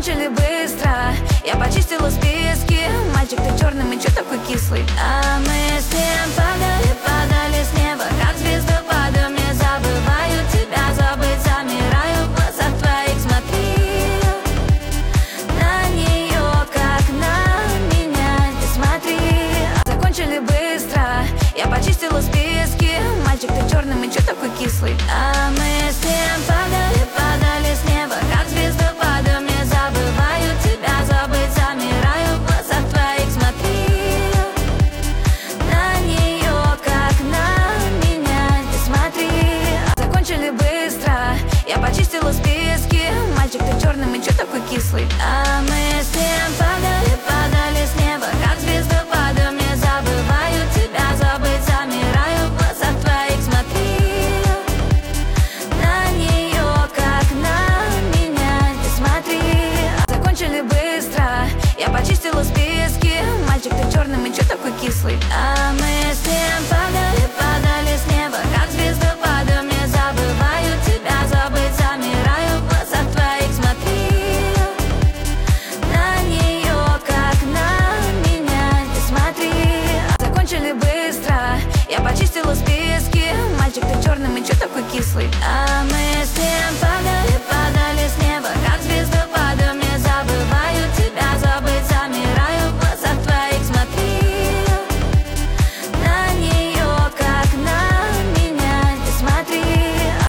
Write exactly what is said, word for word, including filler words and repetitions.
закончили быстро. Я почистила списки. Мальчик, ты черный, мы чё такой кислый? А мы с ним падали, падали с неба, как звездопады. Не забываю тебя, забыть замираю в глазах твоих. Смотри на нее, как на меня, ты смотри. Закончили быстро. Я почистила списки. Мальчик, ты черный, мы чё такой кислый? А мы с ним падали, падали с неба, как звездопады. Не забываю тебя, забыть замираю в глазах твоих. Смотри на нее, как на меня, ты смотри. Закончили быстро. Я почистила списки. Мальчик, ты черный, мы чё такой кислый? А мы с ним падали, падали с неба, как звездопады. Не забываю тебя, забыть замираю в глазах твоих. Смотри на нее, как на меня, ты смотри. Закончили быстро. Я почистила списки. Мальчик, ты черный, мы чё такой кислый? А